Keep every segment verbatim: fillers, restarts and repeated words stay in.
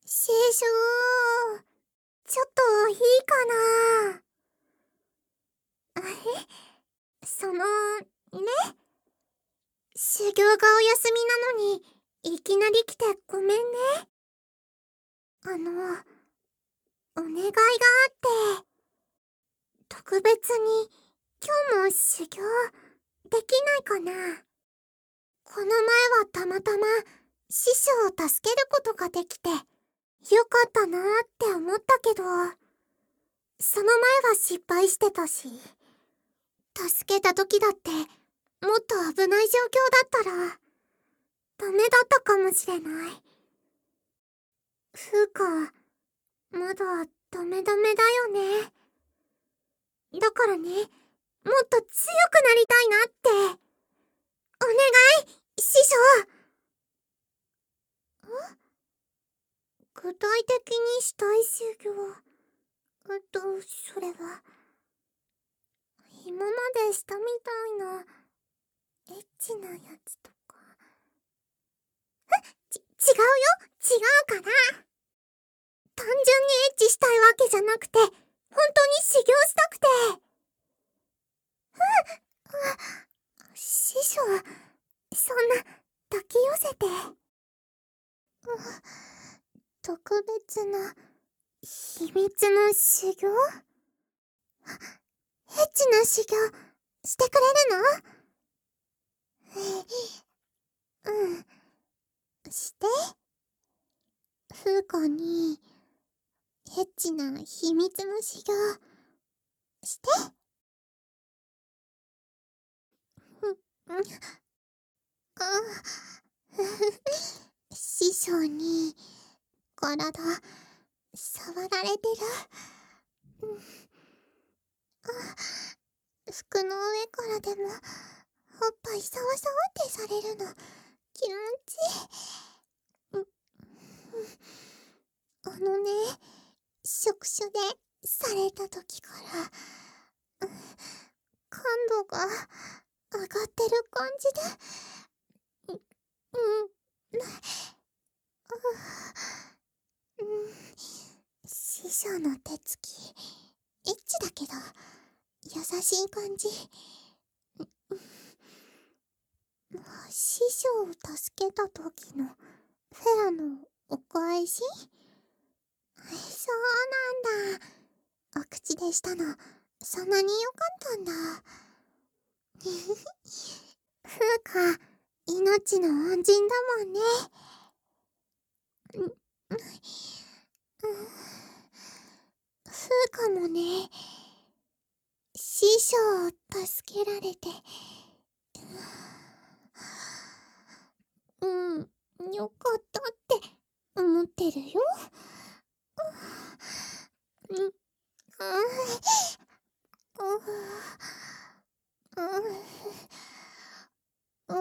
師匠、ちょっといいかな。あえ、その、ね、修行がお休みなのに、いきなり来てごめんね。あの、お願いがあって、特別に今日も修行できないかな。この前はたまたま師匠を助けることができて、よかったなーって思ったけど、その前は失敗してたし、助けた時だってもっと危ない状況だったらダメだったかもしれない。ふうか、まだダメダメだよね。だからね、もっと強くなりたいなって。お願い、師匠。ん？具体的にしたい修行。えっと、それは今までしたみたいなエッチなやつとか。ち、違うよ、違うかな。単純にエッチしたいわけじゃなくて、本当に修行したくて。うん、師匠、そんな抱き寄せて。特別な秘密の修行？エッチな修行してくれるの？うん、して。フーカにエッチな秘密の修行して。うん、うん、あ、師匠に体触られてる。うん、あ、服の上からでもおっぱいサワサワってされるの気持ちいい。うん、あのね、触手でされた時から、うん、感度が上がってる感じで、う、うん、うん、師匠の手つきエッチだけど優しい感じ。師匠を助けた時のフェラのお返し？そうなんだ。お口でしたのそんなに良かったんだ。ふうか、命の恩人だもんね。ん、ふうかもね、師匠を助けられて、うん、よかったって思ってるよ。うん、あ、うん、うん、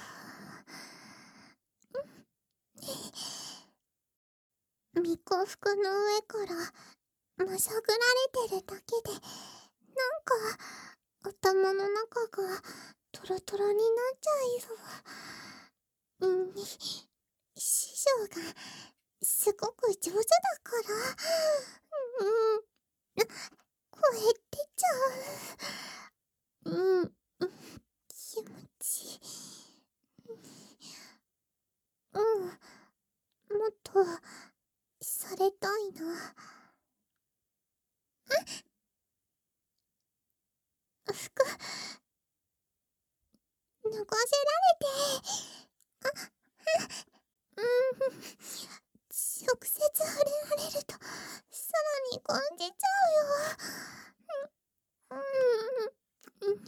巫女服の上からまさぐられてるだけで、なんか頭の中がトロトロになっちゃいそう。うん、師匠がすごく上手だから、うん、声出ちゃう。うん、気持ちいい。うん、もっとされたいな。服脱がせられて、あ、うん、直接触れられるとさらに感じちゃうよ。うん、うん、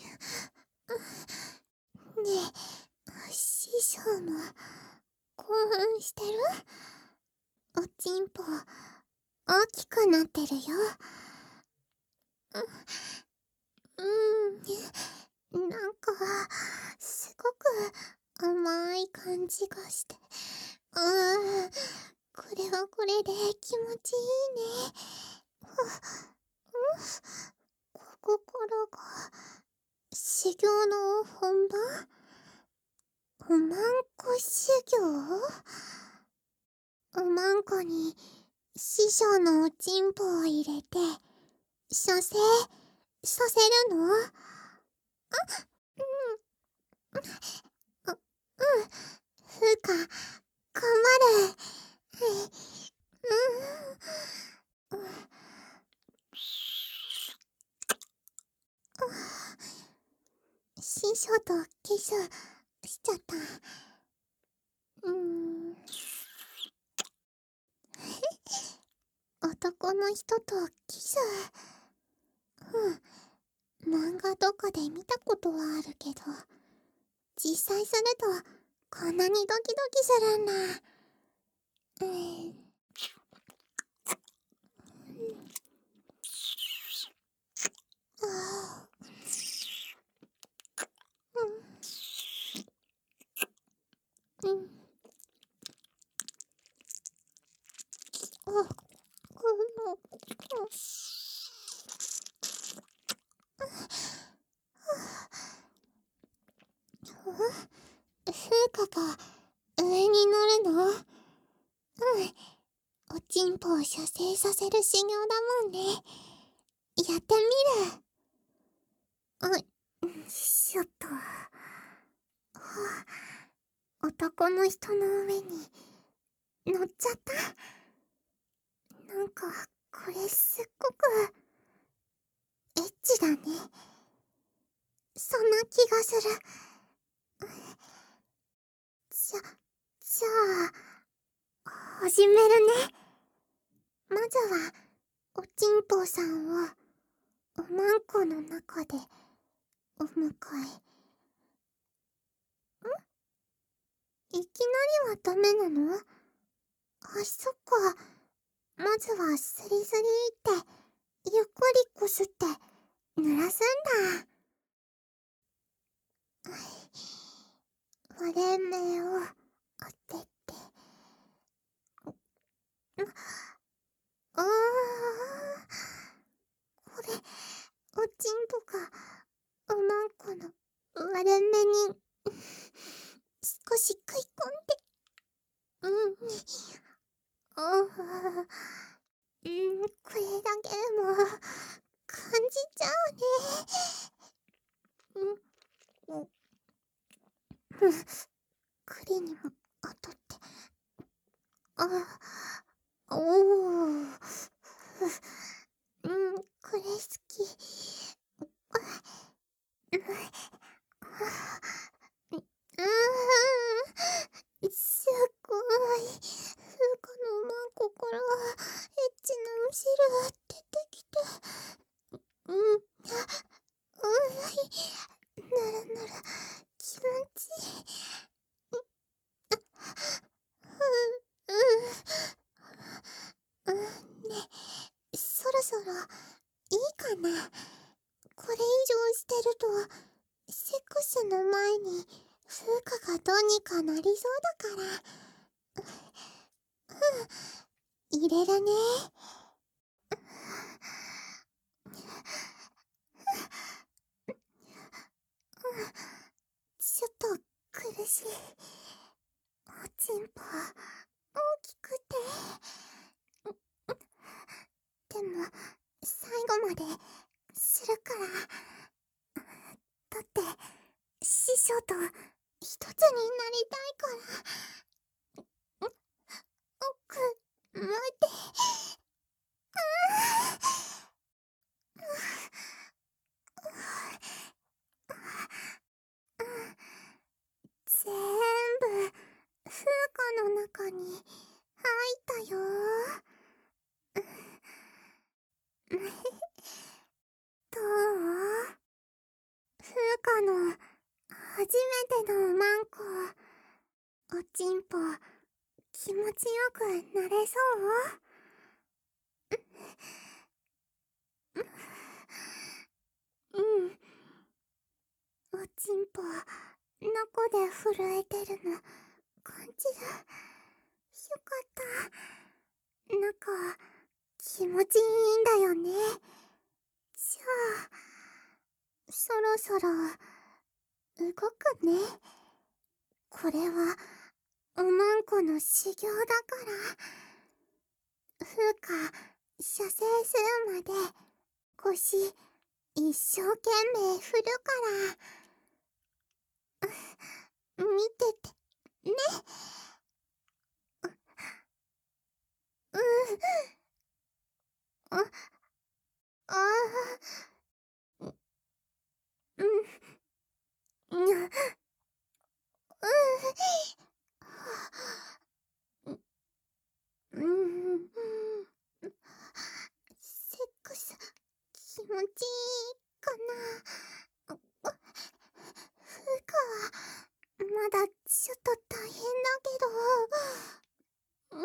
ねえ、師匠も興奮してる？おちんぽ大きくなってるよ。うん、なんかすごく甘い感じがして、うん、これはこれで気持ちいいね。うん、ここからが修行の本番？おまんこ修行？おまんこに師匠のおちんぽを入れて、射精させるの？あ、うん、う、うん、ふうか、頑張る。うん、うん、師匠とキスしちゃった。うーん。男の人とキス。うん。漫画とかで見たことはあるけど、実際するとこんなにドキドキするんだ。うん。ああ。うん。うん。あ、この、うん。ふうかが上に乗るの？うん。おちんぽを射精させる修行だもんね。やってみる。あ、ちょっと。はあ、男の人の上に乗っちゃった。なんか、これすっごく、エッチだね。そんな気がする。じゃ、じゃあ、始めるね。まずは、おちんぽさんを、おまんこの中で、お迎え。いきなりはダメなの？あ、そっか。まずはスリスリって、ゆっくりこすって、濡らすんだ。割れ目を当てて。ああ、これ、おちんぽが、おまんこの割れ目に、少し食い込んで。うん。ああ、うん、これだけでも、感じちゃうね。うん、うん、栗にも当たって。ああ、おお。うん、これ好き。あ、うん、あー、すごい。ふうかのまんこからエッチなお汁が出てきて。うん、あ、うい、ぬるぬる、気持ちいい。うん、うん、うん、ね、そろそろ、いいかな。これ以上してると、セックスの前に、風花がどうにかなりそうだから。うん、入れるね。ちょっと苦しい。おちんぽ、大きくて。でも、最後までするから。だって、師匠と一つになりたいから。奥、待って。全部、風花の中に入ったよ。どう？風花の初めてのおまんこ、おちんぽ、気持ちよくなれそう？うん。おちんぽ、中で震えてるの、感じる。よかった。なんか、気持ちいいんだよね。じゃあ、そろそろ、動くね。これは、おまんこの修行だから。 風花、射精するまで腰一生懸命振るから、見ててね。う、う、あ、あー、うん、うん、うん、うん、セックス気持ちいいかな。風花はまだちょっと大変だけど、うん、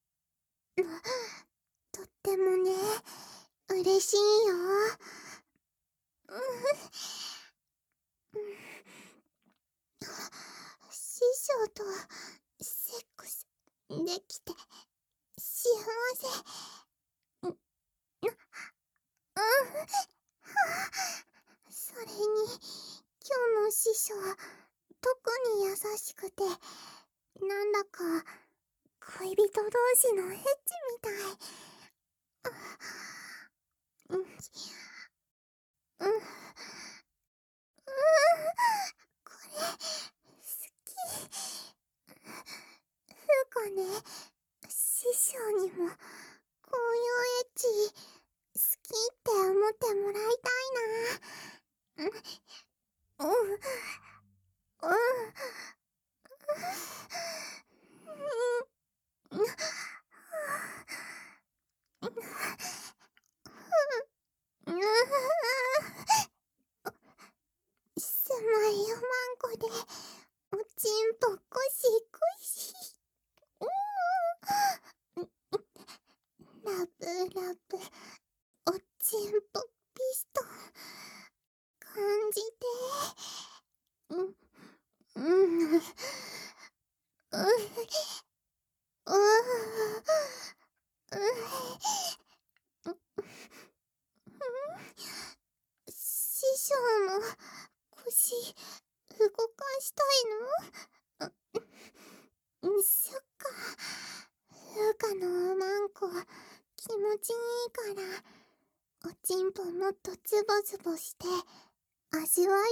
とってもね、嬉しいよ。うん、師匠とセックスできて幸せ。うん、うん、それに今日の師匠特に優しくて、なんだか恋人同士のエッチみたい。うん、うん、うん、これ好き。ふうかね、師匠にもこういうエッチ好きって思ってもらいたいな。うん、うん、うん、うん、うん、狭いおまんこでおちんぽゴシゴシ。うん、ラブラブおちんぽピストン感じて。うん、うん、うん、うん、師匠も腰動かしたいの？うん、そっか。風花のおまんこ気持ちいいから、おちんぽもっとズボズボして味わい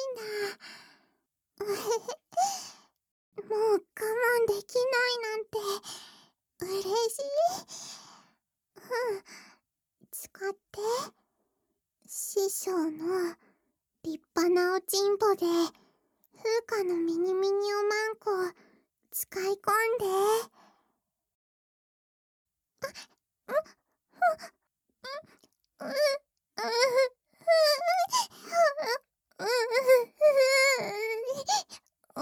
たいんだ。もう我慢できないなんて嬉しい。うん、使って師匠の立派なおちんぽで風花のミニミニおまんこ使い込んで。うん、うん、うん、うん、うん、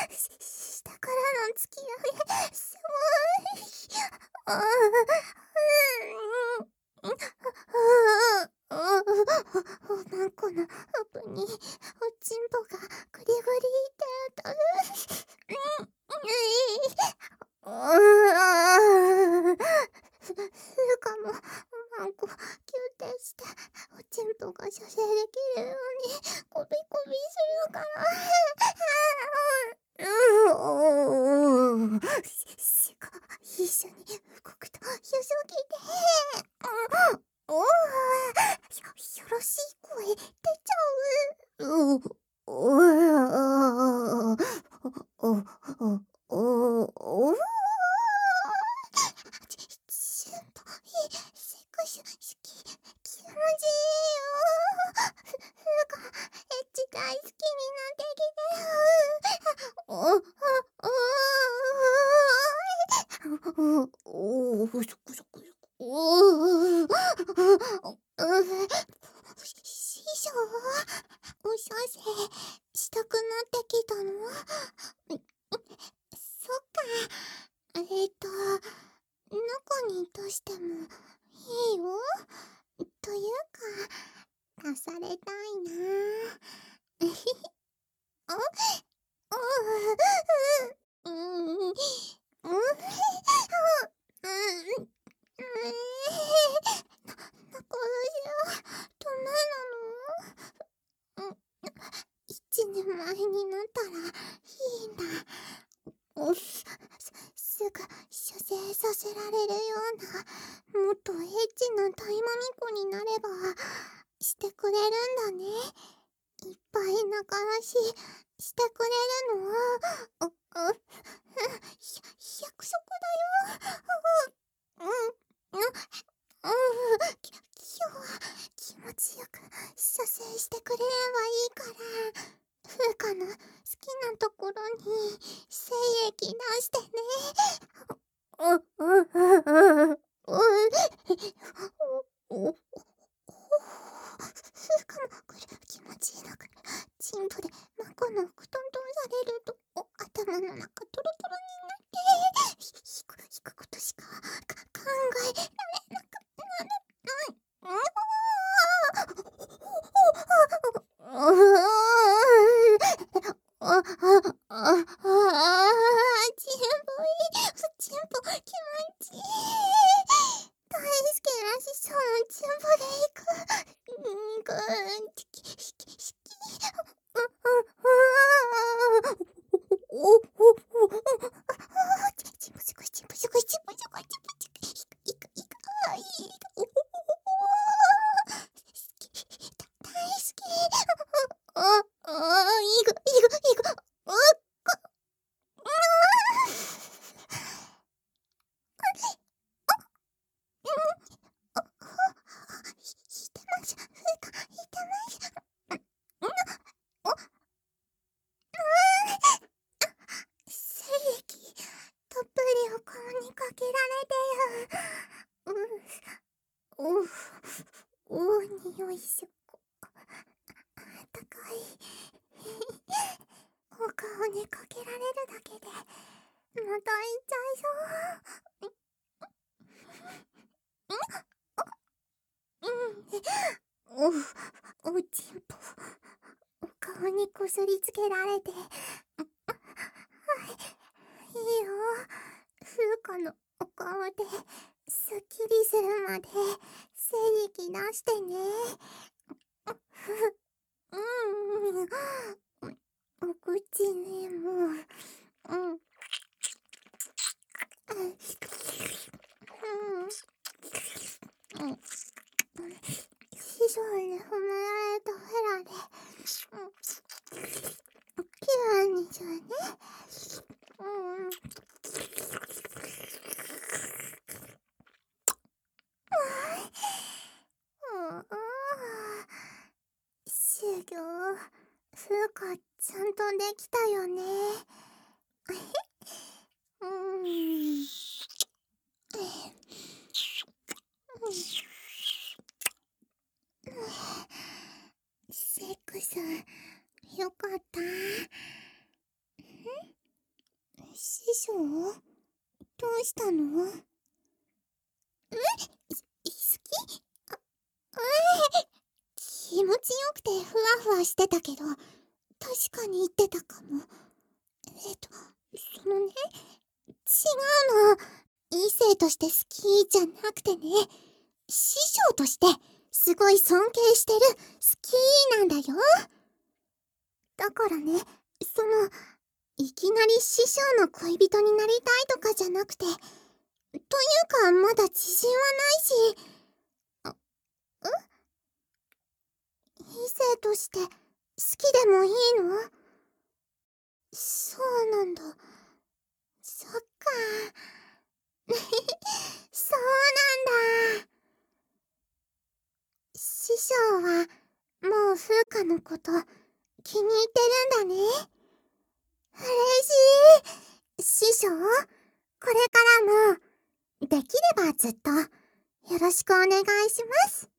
下からの付き合いすごい。あおまんこの奥におちんぽがグリグリって当たる。うん、うん、ふかもおまんこキューテしておちんぽが射精できるようにコビコビするかな。うん、しが一緒に動くとよそぎで。おお、よろしい声出ちゃう。うおおおおおちんぽいいセクシュ好き気持ちいいよ。ふがエッチ大好きになってきて。おおおおおそこそこおお師匠お射精したくなってきたの？そっか。えっと中に出してもいいよ。というか出されたいな。えひひ。あ、あ、うん、うん、うん、仲良しはダメなの？ いになったらいいんだ。うっす、すぐ射精させられるような、もっとエッチなタイマミコになればしてくれるんだね。いっぱい仲良ししてくれるの。う、う、ひ約束だよ。うん、うん、うん、き今日は気持ちよく射精してくれればいいから、風花の好きなところに精液出してね。う、う、う、う、う、う、風花もくる気持ちいいのくる。チンポでマコのくトントンされると、お頭の中トロトロになって、ひ、ひく、ひくことしかか考えられなくなる。うん、うん、あ、あ、あ、あ、チンポいい。チンポ気持ちいい。大好きな師匠のチンポで行く。うんくん、チキ、ヒキ、ヒキ。う、う、う、お、お、お、チンポすごい、チンポすごい、チンポすごい、チンポすごい。いく、いく、いく、あ、いい。お、お、お、好き、大好き。あ、あ、いく、いく、いく。うっ、ひいてます。ふうか、ひいてます。お、精液たっぷりお顔にかけられてる。う、う、お、匂いしょ。あったかい。お顔にかけられるだけでまたいっちゃいそう。うん、お、おちんぽお顔にこすりつけられて、はい、いいよ。風花のお顔ですっきりするまで精液出してね。うん、お口にも、うん、うん、うん、師匠に褒められたフェラで、うん、きれいにするね。うん、うん、修行、風花ちゃんとできたよね。うん。セックス、よかった。師匠どうしたの？え、好き？あ、え気持ちよくてふわふわしてたけど、確かに言ってたかも。えっと、そのね、違うの。異性として好きじゃなくてね、師匠としてすごい尊敬してる好きなんだよ。だからね、その、いきなり師匠の恋人になりたいとかじゃなくて、というかまだ自信はないし、あ、ん？異性として好きでもいいの？そうなんだ。そっか。そうなんだ。師匠はもう風花のこと気に入ってるんだね。嬉しい。師匠、これからもできればずっとよろしくお願いします。